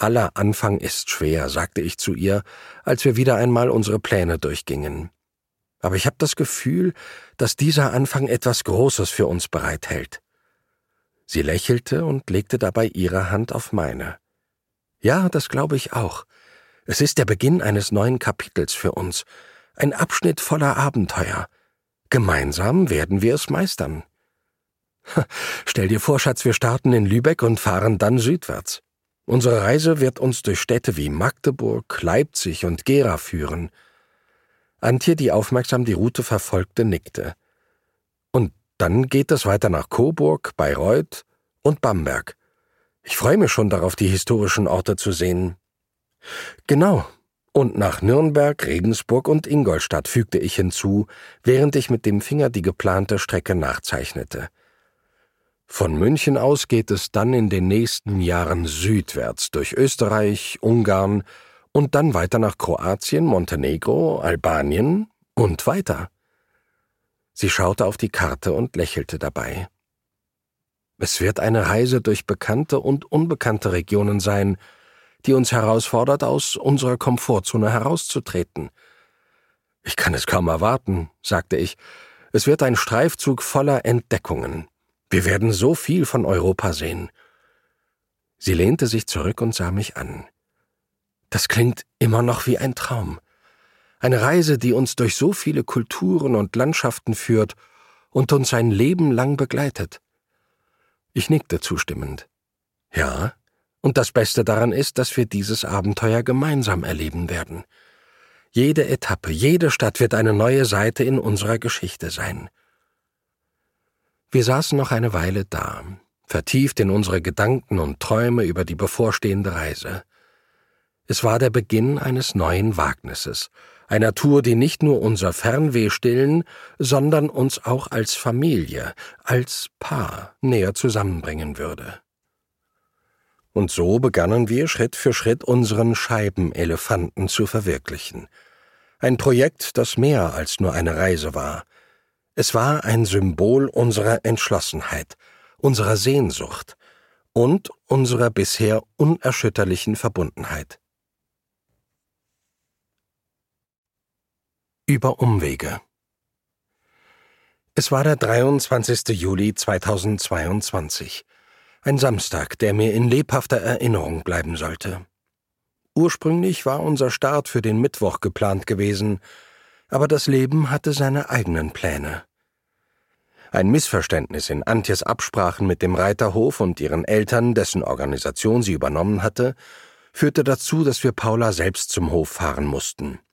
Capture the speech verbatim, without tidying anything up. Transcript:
Aller Anfang ist schwer, sagte ich zu ihr, als wir wieder einmal unsere Pläne durchgingen. Aber ich habe das Gefühl, dass dieser Anfang etwas Großes für uns bereithält. Sie lächelte und legte dabei ihre Hand auf meine. Ja, das glaube ich auch. Es ist der Beginn eines neuen Kapitels für uns, ein Abschnitt voller Abenteuer. Gemeinsam werden wir es meistern. Stell dir vor, Schatz, wir starten in Lübeck und fahren dann südwärts. Unsere Reise wird uns durch Städte wie Magdeburg, Leipzig und Gera führen. Antje, die aufmerksam die Route verfolgte, nickte. Und dann geht es weiter nach Coburg, Bayreuth und Bamberg. Ich freue mich schon darauf, die historischen Orte zu sehen. Genau, und nach Nürnberg, Regensburg und Ingolstadt, fügte ich hinzu, während ich mit dem Finger die geplante Strecke nachzeichnete. Von München aus geht es dann in den nächsten Jahren südwärts durch Österreich, Ungarn und dann weiter nach Kroatien, Montenegro, Albanien und weiter. Sie schaute auf die Karte und lächelte dabei. Es wird eine Reise durch bekannte und unbekannte Regionen sein, die uns herausfordert, aus unserer Komfortzone herauszutreten. Ich kann es kaum erwarten, sagte ich. Es wird ein Streifzug voller Entdeckungen. Wir werden so viel von Europa sehen. Sie lehnte sich zurück und sah mich an. Das klingt immer noch wie ein Traum. Eine Reise, die uns durch so viele Kulturen und Landschaften führt und uns ein Leben lang begleitet. Ich nickte zustimmend. Ja, und das Beste daran ist, dass wir dieses Abenteuer gemeinsam erleben werden. Jede Etappe, jede Stadt wird eine neue Seite in unserer Geschichte sein. Wir saßen noch eine Weile da, vertieft in unsere Gedanken und Träume über die bevorstehende Reise. Es war der Beginn eines neuen Wagnisses, einer Tour, die nicht nur unser Fernweh stillen, sondern uns auch als Familie, als Paar näher zusammenbringen würde. Und so begannen wir Schritt für Schritt unseren Scheibenelefanten zu verwirklichen. Ein Projekt, das mehr als nur eine Reise war. Es war ein Symbol unserer Entschlossenheit, unserer Sehnsucht und unserer bisher unerschütterlichen Verbundenheit. Über Umwege. Es war der dreiundzwanzigste Juli zweitausendzweiundzwanzig, ein Samstag, der mir in lebhafter Erinnerung bleiben sollte. Ursprünglich war unser Start für den Mittwoch geplant gewesen, aber das Leben hatte seine eigenen Pläne. Ein Missverständnis in Antjes Absprachen mit dem Reiterhof und ihren Eltern, dessen Organisation sie übernommen hatte, führte dazu, dass wir Paula selbst zum Hof fahren mussten.